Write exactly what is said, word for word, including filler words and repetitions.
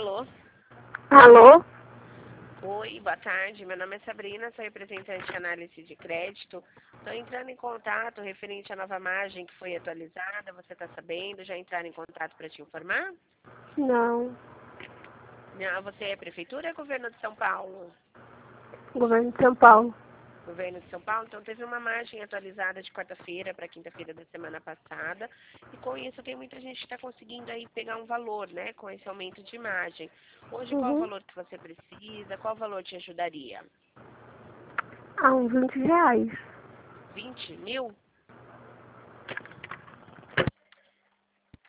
Alô? Alô? Oi, boa tarde. Meu nome é Sabrina, sou representante de análise de crédito. Estou entrando em contato referente à nova margem que foi atualizada. Você está sabendo? Já entraram em contato para te informar? Não. Não, você é prefeitura ou é governo de São Paulo? Governo de São Paulo. Governo de São Paulo, então teve uma margem atualizada de quarta-feira para quinta-feira da semana passada, e com isso tem muita gente que está conseguindo aí pegar um valor, né, com esse aumento de margem. Hoje, qual o Uhum. valor que você precisa? Qual o valor te ajudaria? Ah, uns vinte reais. vinte mil?